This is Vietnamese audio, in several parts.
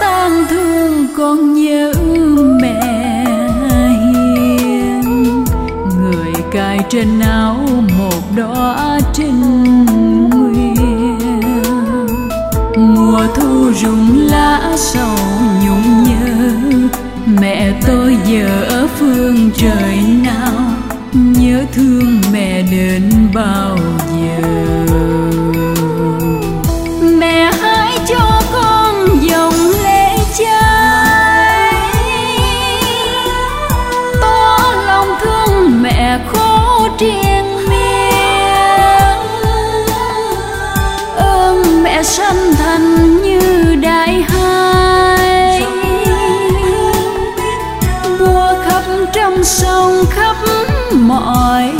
tang thương con nhớ mẹ hiền, người cài trên áo một đóa trinh nguyên. Mùa thu rụng lá sầu nhung nhớ, mẹ tôi giờ ở phương trời nào, nhớ thương mẹ đến bao giờ. Mẹ hãy cho con dòng lệ chai, tỏ lòng thương mẹ khổ triền miên. Ơn mẹ sanh thành như đại hai, mùa khắp trăm sông khắp mọi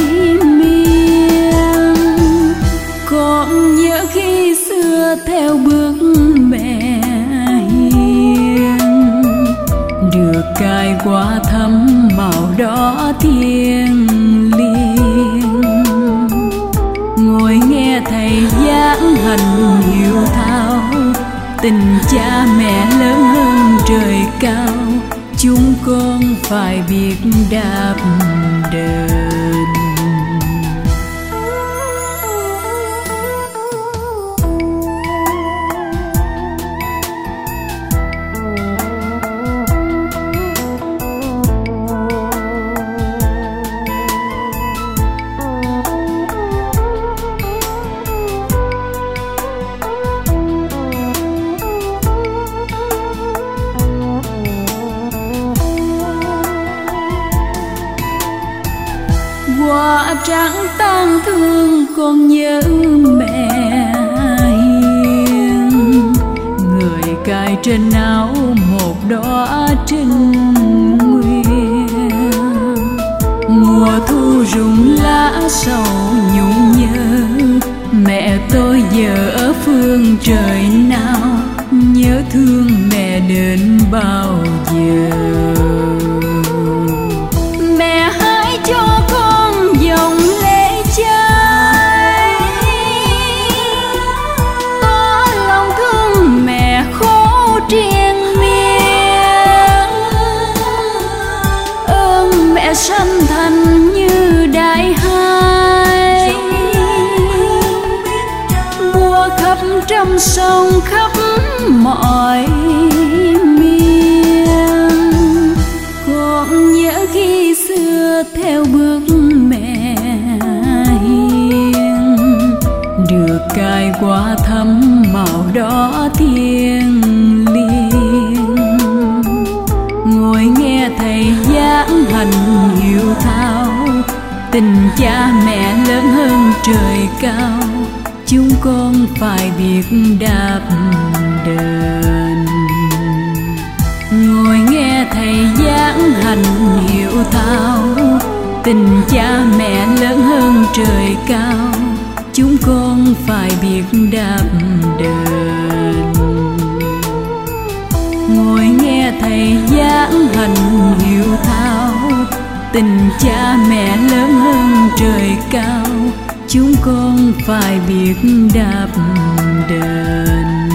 miền. Con nhớ khi xưa theo bước mẹ hiền, được cài qua thắm màu đỏ thiêng liêng. Ngồi nghe thầy giảng hành hiếu thao, tình cha mẹ lớn hơn trời cao, chúng con phải biết đạp đền. Qua trắng tang thương con nhớ mẹ hiền, người cài trên áo một đóa trinh nguyên. Mùa thu rụng lá sầu nhung nhớ, mẹ tôi giờ ở phương trời nào, nhớ thương mẹ đến bao giờ. Mẹ hãy cho con dòng lệ chai, tỏ lòng thương mẹ khổ triền miên. Ơn mẹ sanh thành như đại hai, mùa khắp trăm sông khắp mọi miền. Con nhớ khi xưa theo bước mẹ hiền, được cài qua thắm màu đỏ thiêng liêng. Ngồi nghe thầy giảng hành hiếu thao, tình cha mẹ lớn hơn trời cao, chúng con phải biết đạp đền. Ngồi nghe thầy giảng hành hiếu thao, tình cha mẹ lớn hơn trời cao, chúng con phải biết đạp đền. Ngồi nghe thầy giảng hành hiếu thao, tình cha mẹ lớn hơn trời cao, chúng con phải biết đạp đền.